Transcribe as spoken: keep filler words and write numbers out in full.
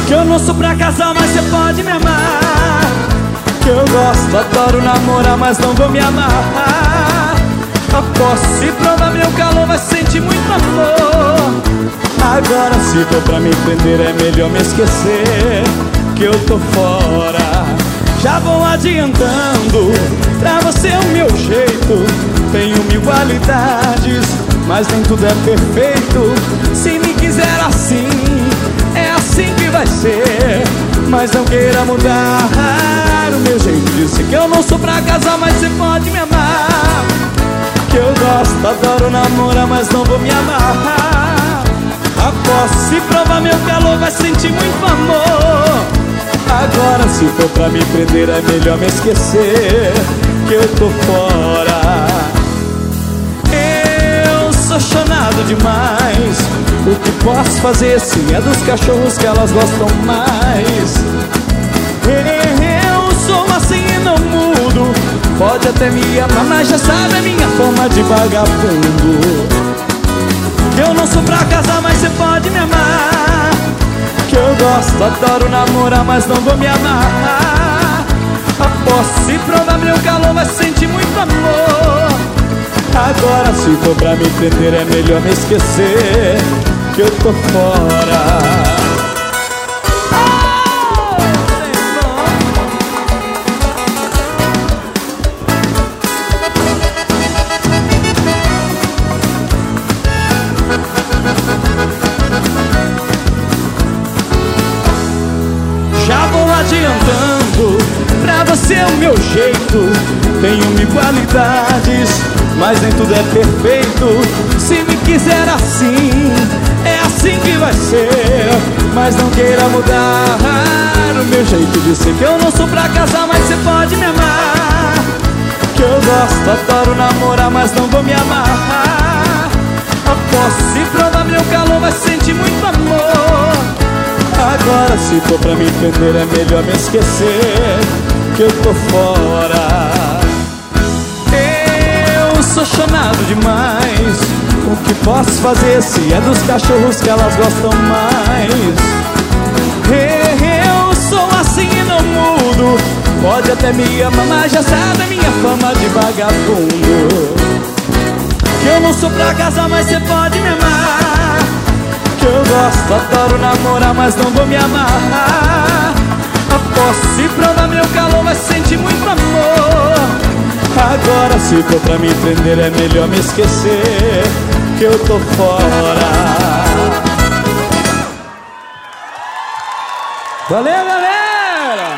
Que eu não sou pra casar, mas você pode me amar. Que eu gosto, adoro namorar, mas não vou me amar. Aposto, se provar meu calor, vai sentir muito amor. Agora se for pra me prender, é melhor me esquecer que eu tô fora. Já vou adiantando, pra você é o meu jeito. Tenho mil qualidades, mas nem tudo é perfeito. Se me quiser assim, é assim que vai ser. Mas não queira mudar o meu jeito de ser. Que eu não sou pra casar, mas você pode me amar. Que eu gosto, adoro namorar, mas não vou me amar. Aposto, se provar meu calor, vai sentir muito amor. Agora se for pra me prender, é melhor me esquecer que eu tô fora. Eu sou chonado demais. O que posso fazer sim é dos cachorros que elas gostam mais. Eu sou assim e não mudo. Pode até me amar, mas já sabe a minha forma de vagabundo. Eu não sou pra casar, mas você pode me amar. Que eu gosto, adoro namorar, mas não vou me amar. Aposto, se provar meu calor, vai sentir muito amor. Agora se for pra me prender, é melhor me esquecer que eu tô fora. Já vou adiantando, pra você é o meu jeito. Tenho mil qualidades, mas nem tudo é perfeito. Se me quiser assim, é assim que vai ser. Mas não queira mudar o meu jeito de ser. Que eu não sou pra casar, mas você pode me amar. Que eu gosto, adoro namorar, mas não vou me amar. Aposto, se provar meu calor, vai sentir muito amor. Agora se for pra me prender, é melhor me esquecer que eu tô fora. Eu sou chonado demais. O que posso fazer se é dos cachorros que elas gostam mais? Eu sou assim e não mudo. Pode até me amar, mas já sabe a minha fama de vagabundo. Que eu não sou pra casar, mas você pode me amar. Que eu gosto, adoro namorar, mas não vou me amar. Aposto, se provar meu calor, vai sentir muito amor. Agora se for pra me prender, é melhor me esquecer que eu tô fora. Valeu, galera!